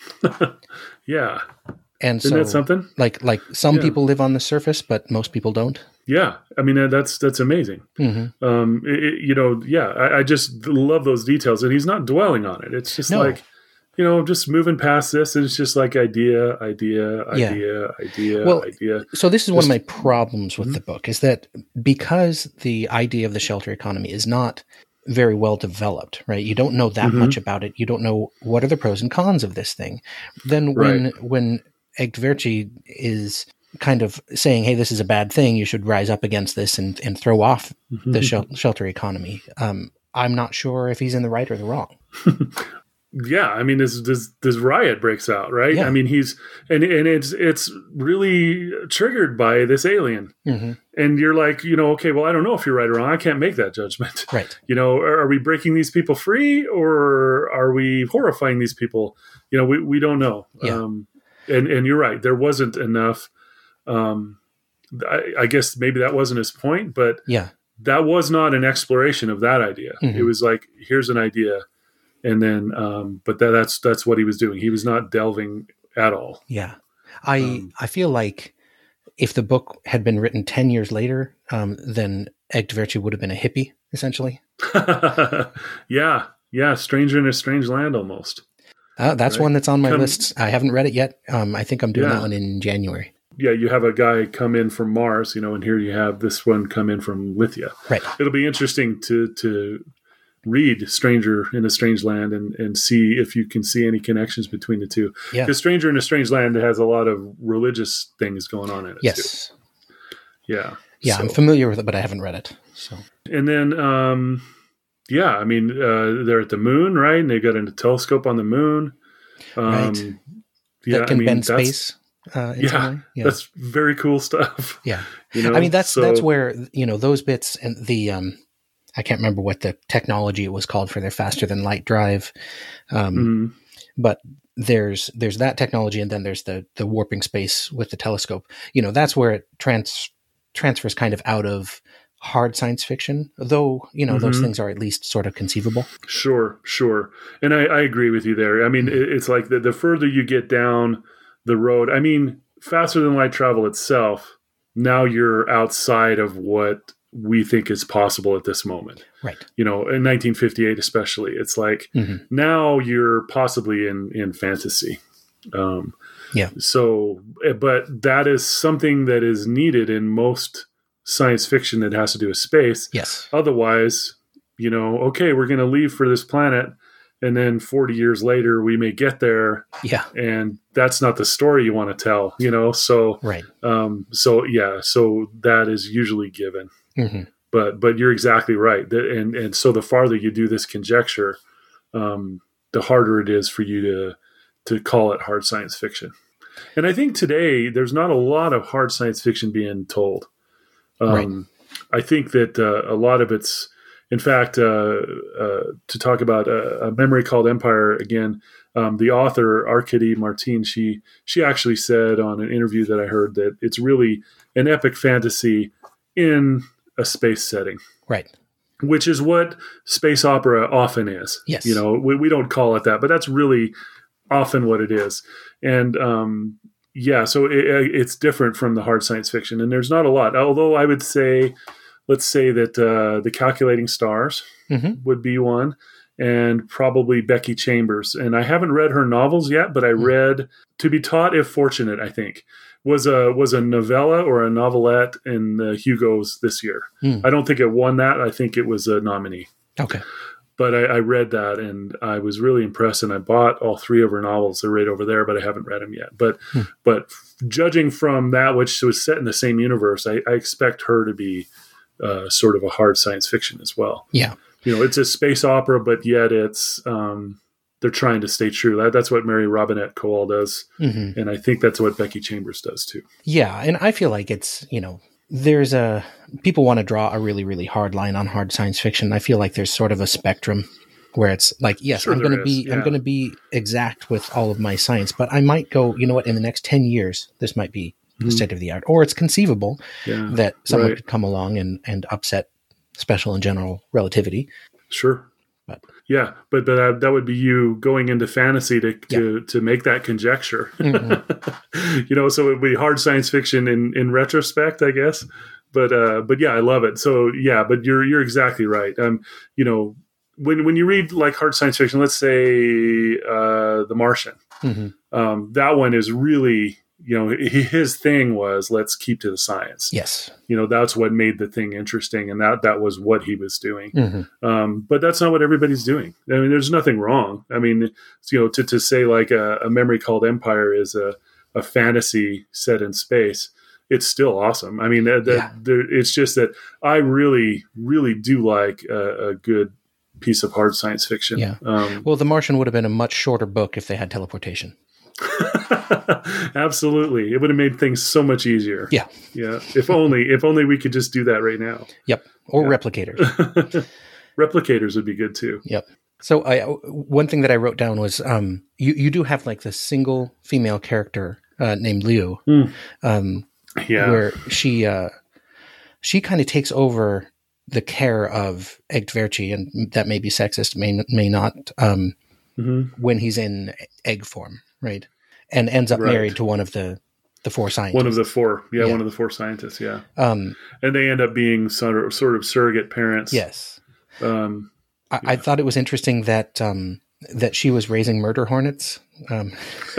yeah. And Isn't so, that something? Like, like some yeah. people live on the surface, but most people don't. Yeah. I mean, that's, that's amazing. Mm-hmm. Um, it, it, you know, yeah, I, I just love those details, and he's not dwelling on it. It's just no. like, you know, just moving past this, and it's just like idea, idea, yeah. idea, idea, well, idea. So this is just, one of my problems with mm-hmm. the book, is that because the idea of the shelter economy is not very well developed, right? You don't know that mm-hmm. much about it. You don't know what are the pros and cons of this thing. Then when right. when Egg Tverchi is kind of saying, hey, this is a bad thing, you should rise up against this and, and throw off mm-hmm. the shel- shelter economy. Um, I'm not sure if he's in the right or the wrong. Yeah, I mean, this this this riot breaks out, right? Yeah. I mean, he's and and it's it's really triggered by this alien, mm-hmm. and you're like, you know, okay, well, I don't know if you're right or wrong. I can't make that judgment, right? You know, are, are we breaking these people free, or are we horrifying these people? You know, we we don't know. Yeah. Um, and and you're right, there wasn't enough. Um, I, I guess maybe that wasn't his point, but yeah, that was not an exploration of that idea. Mm-hmm. It was like, here's an idea. And then, um, but that, that's that's what he was doing. He was not delving at all. Yeah, I um, I feel like if the book had been written ten years later, um, then Egg Tverchi would have been a hippie, essentially. yeah, yeah, Stranger in a Strange Land, almost. Uh, that's right? one that's on my come, list. I haven't read it yet. Um, I think I'm doing yeah. that one in January. Yeah, you have a guy come in from Mars, you know, and here you have this one come in from Lithia. Right. It'll be interesting to to. read Stranger in a Strange Land and, and see if you can see any connections between the two. Yeah. Because Stranger in a Strange Land has a lot of religious things going on in it. Yes. Too. Yeah. Yeah. So. I'm familiar with it, but I haven't read it. So, and then, um, yeah, I mean, uh, they're at the moon, right? And they've got a telescope on the moon. Um, right. Yeah, that can I mean, bend space. Uh, yeah, yeah. That's very cool stuff. Yeah. You know, I mean, that's, so, that's where, you know, those bits and the, um, I can't remember what the technology it was called for their faster than light drive. Um, mm-hmm. But there's there's that technology, and then there's the the warping space with the telescope. You know, that's where it trans transfers kind of out of hard science fiction, though, you know, mm-hmm. those things are at least sort of conceivable. Sure, sure. And I, I agree with you there. I mean, mm-hmm. it, it's like the, the further you get down the road, I mean, faster than light travel itself, now you're outside of what we think is possible at this moment. Right. You know, in nineteen fifty-eight especially, it's like mm-hmm. now you're possibly in, in fantasy. Um, yeah. So, but that is something that is needed in most science fiction that has to do with space. Yes. Otherwise, you know, okay, we're going to leave for this planet, and then forty years later we may get there. Yeah. And that's not the story you want to tell, you know? So, right. Um, so yeah, so that is usually given. Mm-hmm. But but you're exactly right. And and so the farther you do this conjecture, um, the harder it is for you to to call it hard science fiction. And I think today there's not a lot of hard science fiction being told. Um, right. I think that uh, a lot of it's, in fact, uh, uh, to talk about a, a memory called Empire again, um, the author Arkady Martin, she she actually said on an interview that I heard that it's really an epic fantasy in a space setting. Right. Which is what space opera often is. Yes. You know, we, we don't call it that, but that's really often what it is. And um, yeah, so it, it's different from the hard science fiction. And there's not a lot. Although I would say, let's say that uh, The Calculating Stars mm-hmm. would be one, and probably Becky Chambers. And I haven't read her novels yet, but I mm-hmm. read To Be Taught If Fortunate, I think. was a was a novella or a novelette in the Hugos this year. Mm. I don't think it won that. I think it was a nominee. Okay. But I, I read that and I was really impressed, and I bought all three of her novels. They're right over there, but I haven't read them yet. But mm. but judging from that, which was set in the same universe, I, I expect her to be uh, sort of a hard science fiction as well. Yeah. You know, it's a space opera, but yet it's um, they're trying to stay true. That, that's what Mary Robinette Kowal does. Mm-hmm. And I think that's what Becky Chambers does too. Yeah. And I feel like it's, you know, there's a, people want to draw a really, really hard line on hard science fiction. I feel like there's sort of a spectrum where it's like, yes, sure I'm going to be, yeah. I'm going to be exact with all of my science, but I might go, you know what, in the next ten years, this might be mm-hmm. the state of the art, or it's conceivable yeah, that someone right. could come along and, and upset special and general relativity. Sure. But yeah, but but uh, that would be you going into fantasy to to, yeah. to make that conjecture. Mm-hmm. You know, so it would be hard science fiction in, in retrospect, I guess. But uh, but yeah, I love it. So yeah, but you're you're exactly right. Um, you know, when when you read like hard science fiction, let's say uh, The Martian, mm-hmm. um, that one is really, you know, his thing was let's keep to the science. Yes. You know, that's what made the thing interesting. And that, that was what he was doing. Mm-hmm. Um, but that's not what everybody's doing. I mean, there's nothing wrong. I mean, you know, to, to say like a, a memory called Empire is a, a fantasy set in space, it's still awesome. I mean, that, that, yeah. there, it's just that I really, really do like a, a good piece of hard science fiction. Yeah. Um, well, The Martian would have been a much shorter book if they had teleportation. Absolutely. It would have made things so much easier. Yeah. Yeah. If only, if only we could just do that right now. Yep. Or yeah. replicators. Replicators would be good too. Yep. So I, one thing that I wrote down was, um, you, you do have like this single female character, uh, named Liu. Mm. Um, yeah. Where she, uh, she kind of takes over the care of Egg-Tverchi, and that may be sexist, may, may not, um, mm-hmm. when he's in egg form. Right. And ends up right. married to one of the, the four scientists. One of the four. Yeah, yeah. One of the four scientists. Yeah. Um, and they end up being sort of, sort of surrogate parents. Yes. Um, I, yeah. I thought it was interesting that, um, that she was raising murder hornets. Um,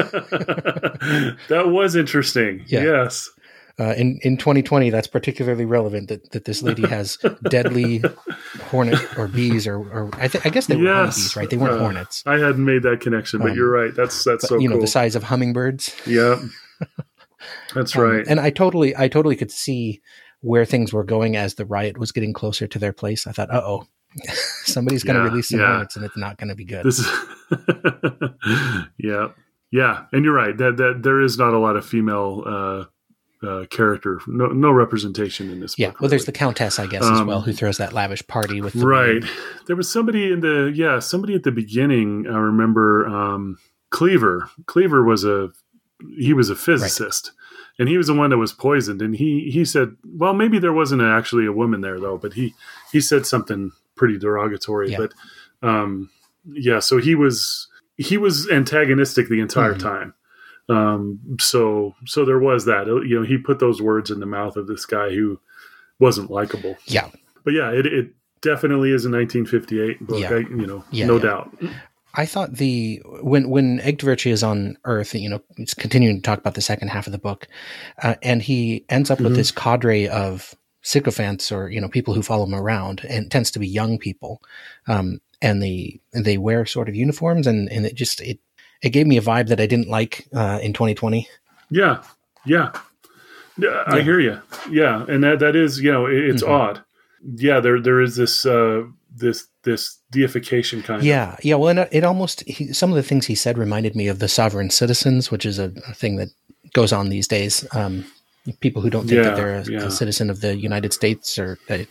that was interesting. Yeah. Yes. Uh, in, in twenty twenty, that's particularly relevant that, that this lady has deadly hornet or bees or, or I, th- I guess they were yes. honeybees, right? They weren't uh, hornets. I hadn't made that connection, but um, you're right. That's that's but, so you know, cool. the size of hummingbirds. Yeah, that's um, right. And I totally, I totally could see where things were going as the riot was getting closer to their place. I thought, uh oh, somebody's going to yeah, release some yeah. hornets, and it's not going to be good. This is yeah, yeah, and you're right. That that there is not a lot of female. Uh, Uh, character, no, no representation in this yeah, book. Well, really. There's the Countess, I guess, um, as well, who throws that lavish party with the right. women. There was somebody in the yeah, somebody at the beginning. I remember um, Cleaver. Cleaver was a he was a physicist, right. And he was the one that was poisoned. And he he said, well, maybe there wasn't actually a woman there though, but he he said something pretty derogatory. Yeah. But um, yeah, so he was he was antagonistic the entire mm-hmm. time. Um, so so there was that. You know, he put those words in the mouth of this guy who wasn't likable. Yeah, but yeah, it it definitely is a nineteen fifty-eight book. Yeah. I, you know, yeah, no yeah. doubt. I thought the when when Egtvirchi is on Earth, you know, he's continuing to talk about the second half of the book, uh, and he ends up mm-hmm. with this cadre of sycophants, or you know, people who follow him around, and it tends to be young people, um, and they and they wear sort of uniforms, and and it just it it gave me a vibe that I didn't like uh, in twenty twenty. Yeah, yeah, yeah, I hear you. Yeah, and that that is, you know, it, it's mm-hmm. odd. Yeah, there there is this uh, this this deification kind yeah, of. Yeah, well, and it almost, he, some of the things he said reminded me of the sovereign citizens, which is a, a thing that goes on these days. Um, people who don't think yeah, that they're a, yeah. a citizen of the United States, or they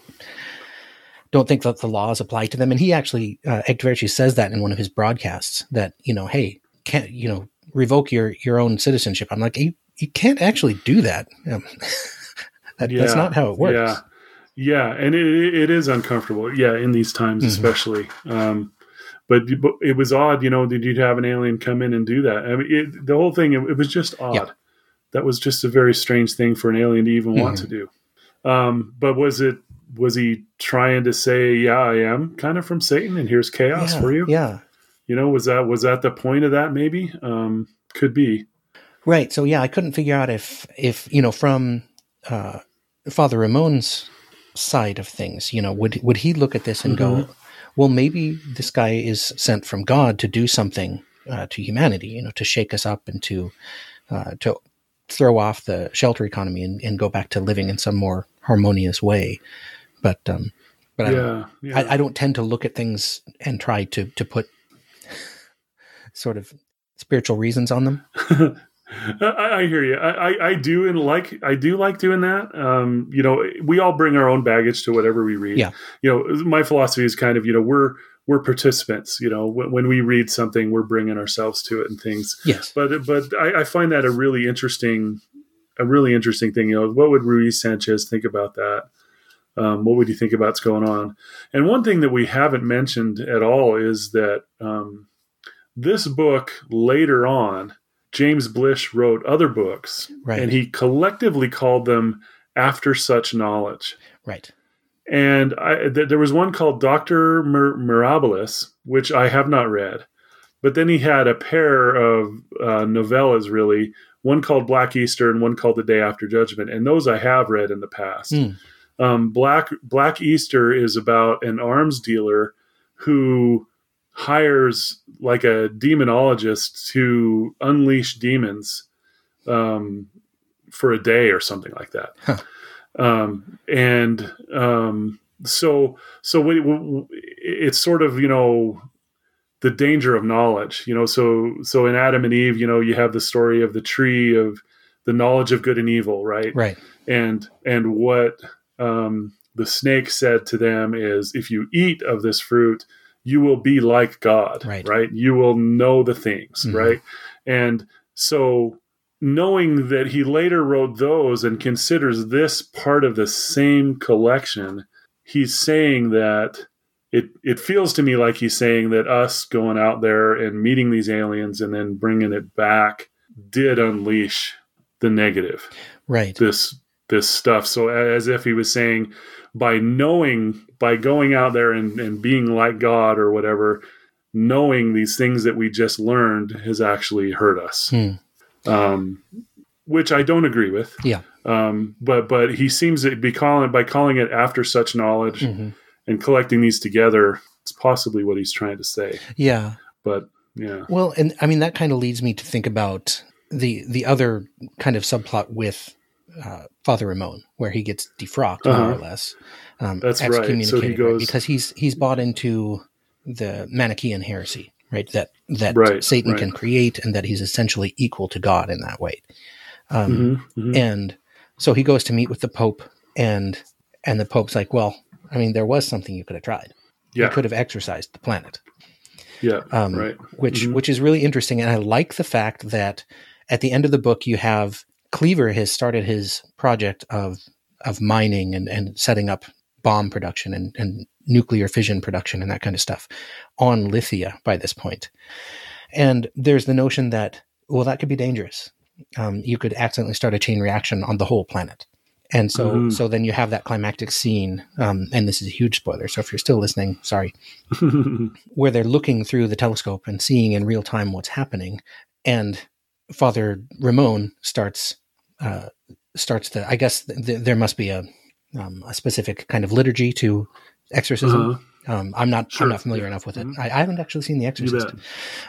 don't think that the laws apply to them. And he actually, uh, Egtvirchi says that in one of his broadcasts, that, you know, hey, can't, you know, revoke your, your own citizenship. I'm like, you, you can't actually do that. Um, that yeah, that's not how it works. Yeah. Yeah, and it, it is uncomfortable. Yeah, in these times, mm-hmm. especially. Um, but, but it was odd, you know, did you have an alien come in and do that? I mean, it, the whole thing, it, it was just odd. Yeah. That was just a very strange thing for an alien to even mm-hmm. want to do. Um, but was it, was he trying to say, yeah, I am kind of from Satan, and here's chaos yeah, for you? Yeah. You know, was that was that the point of that? Maybe um, could be. Right. So yeah, I couldn't figure out if if you know, from uh, Father Ramon's side of things, you know, would would he look at this and mm-hmm. go, well, maybe this guy is sent from God to do something uh, to humanity, you know, to shake us up and to uh, to throw off the shelter economy and, and go back to living in some more harmonious way. But um, but I, yeah, don't, yeah. I, I don't tend to look at things and try to to put sort of spiritual reasons on them. I, I hear you. I, I, I do and like I do like doing that. Um, you know, we all bring our own baggage to whatever we read. Yeah. You know, my philosophy is kind of, you know, we're we're participants. You know, when, when we read something, we're bringing ourselves to it and things. Yes. But but I, I find that a really interesting a really interesting thing. You know, what would Ruiz Sanchez think about that? Um, what would you think about what's going on? And one thing that we haven't mentioned at all is that um, this book later on, James Blish wrote other books, right. and he collectively called them After Such Knowledge. Right. And I, th- there was one called Doctor Mir- Mirabilis, which I have not read. But then he had a pair of uh, novellas, really, one called Black Easter and one called The Day After Judgment. And those I have read in the past. Mm. Um, Black Black Easter is about an arms dealer who hires like a demonologist to unleash demons um, for a day or something like that. Huh. Um, and um, so, so we, we, it's sort of, you know, the danger of knowledge, you know, so, so in Adam and Eve, you know, you have the story of the tree of the knowledge of good and evil, right? Right. And, and what um, the snake said to them is, if you eat of this fruit, you will be like God, right? right? You will know the things, mm-hmm. right? And so knowing that he later wrote those and considers this part of the same collection, he's saying that it, it feels to me like he's saying that us going out there and meeting these aliens and then bringing it back did unleash the negative, right? This, this stuff. So as if he was saying, by knowing, by going out there and, and being like God or whatever, knowing these things that we just learned has actually hurt us. Hmm. Um, which I don't agree with. Yeah. Um, but, but he seems to be calling by calling it After Such Knowledge mm-hmm. and collecting these together. It's possibly what he's trying to say. Yeah. But yeah. Well, and I mean, that kind of leads me to think about the, the other kind of subplot with, Uh, Father Ramon, where he gets defrocked uh-huh. more or less. Um, That's right. So he goes right? because he's he's bought into the Manichaean heresy, right? That that right, Satan right. can create, and that he's essentially equal to God in that way. Um, mm-hmm, mm-hmm. And so he goes to meet with the Pope, and and the Pope's like, "Well, I mean, there was something you could have tried. Yeah. You could have exorcised the planet." Yeah, um, right. Which Mhm. which is really interesting, and I like the fact that at the end of the book you have Cleaver has started his project of of mining and, and setting up bomb production and, and nuclear fission production and that kind of stuff on Lithia by this point. And there's the notion that, well, that could be dangerous. Um, you could accidentally start a chain reaction on the whole planet. And so, Mhm. so then you have that climactic scene, um, and this is a huge spoiler, so if you're still listening, sorry, where they're looking through the telescope and seeing in real time what's happening, and Father Ramon starts uh, starts the. I guess th- th- there must be a um, a specific kind of liturgy to exorcism. Uh-huh. Um, I'm not. Sure. I'm not familiar Yeah. enough with it. Mhm. I, I haven't actually seen The You Exorcist. bet.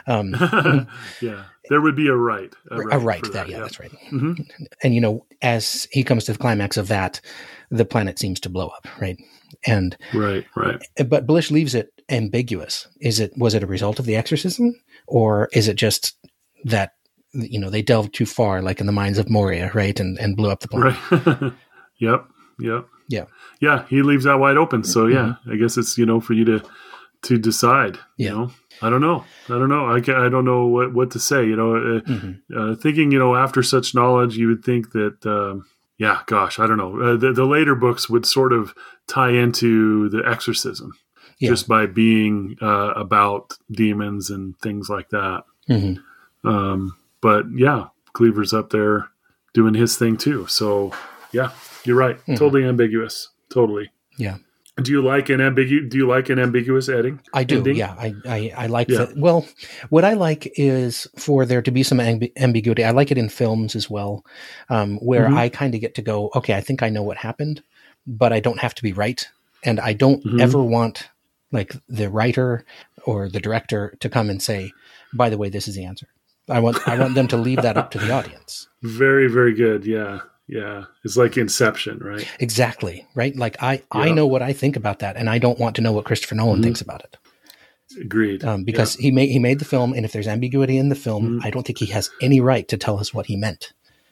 Um, Yeah, there would be a right. A right, a right for that, that. yeah, that's right. hmm And you know, as he comes to the climax of that, the planet seems to blow up, right? And Right, right. but Blish leaves it ambiguous. Is it was it a result of the exorcism, or is it just that you know they delved too far, like in the mines of Moria, right, and and blew up the planet? Right. Yep, yep. Yeah, Yeah, he leaves that wide open. So yeah, I guess it's, you know, for you to to decide, you Yeah. know. I don't know. I don't know. I, ca- I don't know what, what to say, you know. Uh, Mhm. uh, thinking, you know, after such knowledge, you would think that, um, yeah, gosh, I don't know. Uh, the, the later books would sort of tie into the exorcism Yeah. just by being uh, about demons and things like that. Mhm. Um, but yeah, Cleaver's up there doing his thing too. So yeah, you're right. Mhm. Totally ambiguous. Totally. Yeah. Do you like an ambigu? Do you like an ambiguous ending? I do, ending? yeah. I, I, I like Yeah. that. Well, what I like is for there to be some amb- ambiguity. I like it in films as well, um, where Mhm. I kind of get to go, okay, I think I know what happened, but I don't have to be right. And I don't Mhm. ever want like the writer or the director to come and say, by the way, this is the answer. I want, I want them to leave that up to the audience. Very, very good. Yeah, yeah. It's like Inception, right? Exactly. Right. Like I, I Yeah. know what I think about that, and I don't want to know what Christopher Nolan Mhm. thinks about it. Agreed. Um, because he made he made the film, and if there's ambiguity in the film, Mhm. I don't think he has any right to tell us what he meant.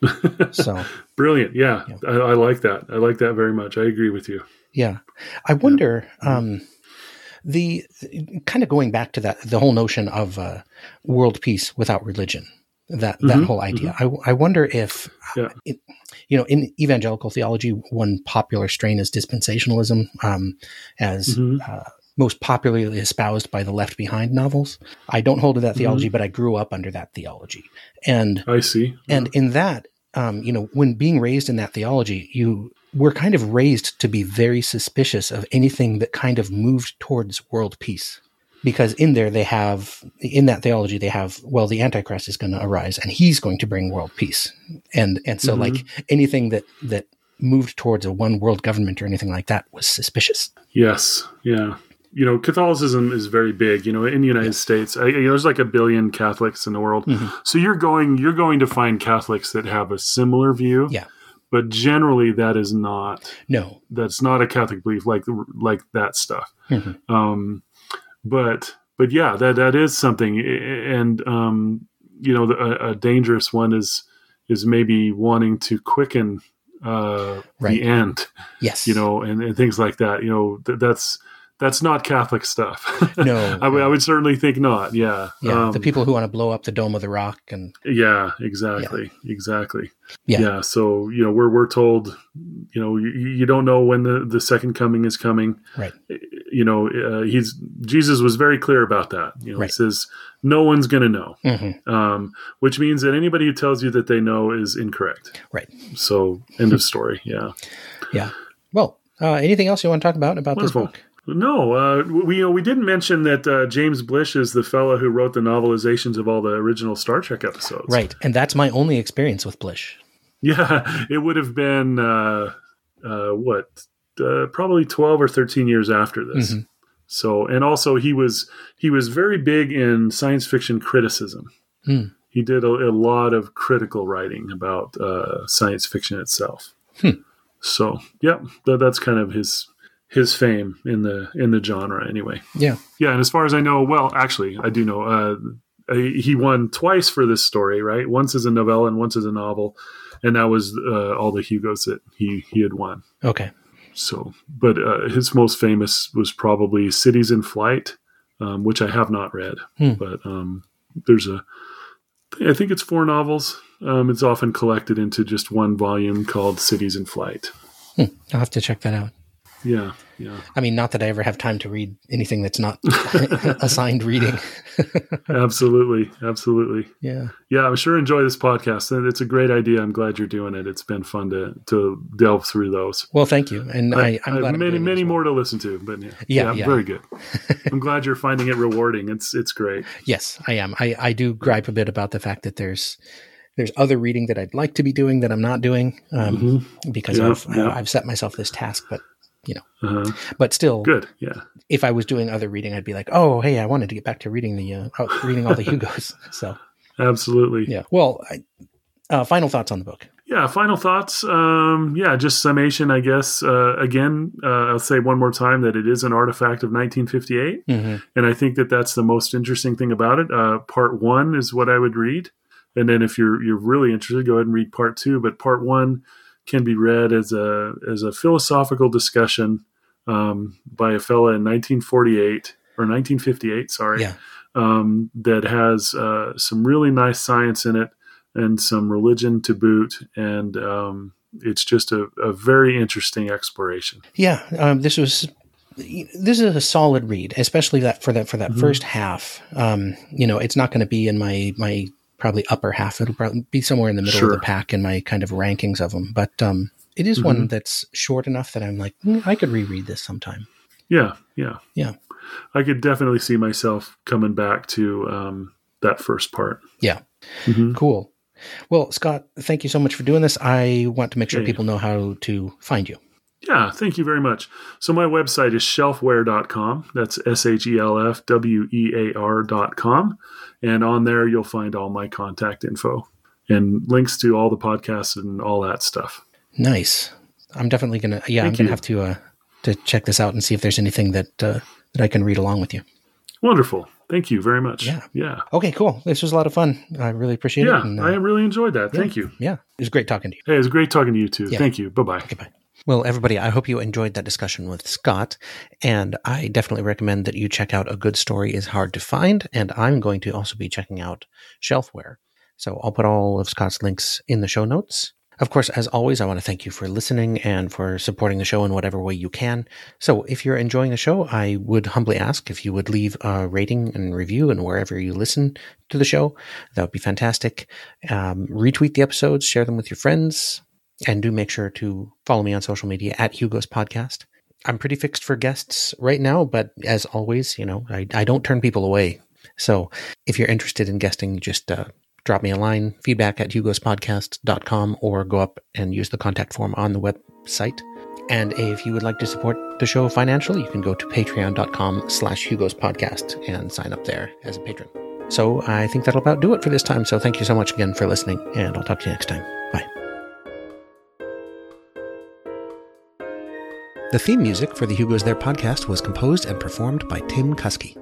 So Brilliant. Yeah, Yeah. I, I like that. I like that very much. I agree with you. yeah, I wonder um, the kind of going back to that the whole notion of uh, world peace without religion. That that Mhm, whole idea. I, I wonder if Yeah. it, you know in evangelical theology, one popular strain is dispensationalism, um, as Mhm. uh, most popularly espoused by the Left Behind novels. I don't hold to that theology, Mm-hmm. but I grew up under that theology, and I see. And in that, um, you know, when being raised in that theology, you were kind of raised to be very suspicious of anything that kind of moved towards world peace. Because in there they have, in that theology, they have, well, the Antichrist is going to arise and he's going to bring world peace. And and so Mhm. like anything that, that moved towards a one world government or anything like that was suspicious. Yes. Yeah. You know, Catholicism is very big. You know, in the United States, I, you know, there's like a billion Catholics in the world. Mhm. So you're going, you're going to find Catholics that have a similar view. Yeah. But generally, that is not. No. That's not a Catholic belief like like that stuff. Mhm. Um, but but yeah, that that is something. And um, you know, the, a, a dangerous one is is maybe wanting to quicken uh, Right. the end. Yes. You know, and, and things like that. You know, th- that's that's not Catholic stuff. No, I, would- no. I would certainly think not. Yeah, Yeah. Um, the people who want to blow up the Dome of the Rock and Yeah, exactly, exactly. Yeah. Yeah. So you know, we're we're told, you know, you, you don't know when the, the second coming is coming. right. You know, uh, he's Jesus was very clear about that. You know, Right. he says no one's going to know, hmm um, which means that anybody who tells you that they know is incorrect. Right. So end of story. Yeah. Yeah. Well, uh, anything else you want to talk about about Wonderful. this book? No, uh, we you know, we didn't mention that uh, James Blish is the fellow who wrote the novelizations of all the original Star Trek episodes. Right. And that's my only experience with Blish. Yeah, it would have been uh, uh, what uh, probably twelve or thirteen years after this. Mhm. So, and also he was he was very big in science fiction criticism. Mm. He did a, a lot of critical writing about uh, science fiction itself. Hmm. So, yeah, that, that's kind of his his fame in the in the genre, anyway. Yeah. Yeah, and as far as I know, well, actually, I do know uh, he won twice for this story, right? Once as a novella and once as a novel, and that was uh, all the Hugos that he he had won. Okay. So, but uh, his most famous was probably Cities in Flight, um, which I have not read. Hmm. But um, there's a, I think it's four novels. Um, it's often collected into just one volume called Cities in Flight. Hmm. I'll have to check that out. Yeah, yeah. I mean, not that I ever have time to read anything that's not assigned reading. Absolutely, absolutely. Yeah. Yeah, I'm sure enjoy this podcast. And it's a great idea. I'm glad you're doing it. It's been fun to to delve through those. Well, thank you. And I, I'm I glad have I'm many, doing many this more one. to listen to, but yeah, Yeah, yeah, yeah. very good. I'm glad you're finding it rewarding. It's it's great. Yes, I am. I, I do gripe a bit about the fact that there's there's other reading that I'd like to be doing that I'm not doing um, Mm-hmm. because Yeah, I've yeah. I've set myself this task, but you know, Uh-huh. but still, Good. Yeah. if I was doing other reading, I'd be like, oh, hey, I wanted to get back to reading the uh, oh, reading all the Hugos. So Absolutely. yeah. Well, I, uh, final thoughts on the book. Yeah, final thoughts. Um, yeah, just summation, I guess. Uh, again, uh, I'll say one more time that it is an artifact of nineteen fifty-eight. Mm-hmm. And I think that that's the most interesting thing about it. Uh, part one is what I would read. And then if you're you're really interested, go ahead and read part two. But part one can be read as a as a philosophical discussion um, by a fella in nineteen forty-eight or nineteen fifty-eight, sorry, Yeah. um, that has uh, some really nice science in it and some religion to boot. And um, it's just a, a very interesting exploration. Yeah. Um, this was. This is a solid read, especially that for that for that Mm-hmm. first half. Um, you know, it's not going to be in my my probably upper half. It'll probably be somewhere in the middle Sure. of the pack in my kind of rankings of them. But um, it is Mm-hmm. one that's short enough that I'm like, mm, I could reread this sometime. Yeah, yeah. Yeah. I could definitely see myself coming back to um, that first part. Yeah. Mm-hmm. Cool. Well, Scott, thank you so much for doing this. I want to make sure Hey. people know how to find you. Yeah, thank you very much. So my website is shelfware dot com. That's S H E L F W E A R dot com. And on there, you'll find all my contact info and links to all the podcasts and all that stuff. Nice. I'm definitely going to, yeah, Thank I'm going you. to have to, uh, to check this out and see if there's anything that, uh, that I can read along with you. Wonderful. Thank you very much. Yeah. Yeah. Okay, cool. This was a lot of fun. I really appreciate Yeah, it. And, uh, I really enjoyed that. Thank you. yeah, it was great talking to you. Hey, it was great talking to you too. Yeah. Thank you. Bye-bye. Goodbye. Well, everybody, I hope you enjoyed that discussion with Scott, and I definitely recommend that you check out A Good Story is Hard to Find, and I'm going to also be checking out Shelfware. So I'll put all of Scott's links in the show notes. Of course, as always, I want to thank you for listening and for supporting the show in whatever way you can. So if you're enjoying the show, I would humbly ask if you would leave a rating and review and wherever you listen to the show. That would be fantastic. Um, retweet the episodes, share them with your friends. And do make sure to follow me on social media at Hugo's Podcast. I'm pretty fixed for guests right now, but as always, you know, I, I don't turn people away. So if you're interested in guesting, just uh, drop me a line, feedback at hugos podcast dot com, or go up and use the contact form on the website. And if you would like to support the show financially, you can go to patreon dot com slash Hugos Podcast and sign up there as a patron. So I think that'll about do it for this time. So thank you so much again for listening, and I'll talk to you next time. Bye. The theme music for the Hugo's There podcast was composed and performed by Tim Kuski.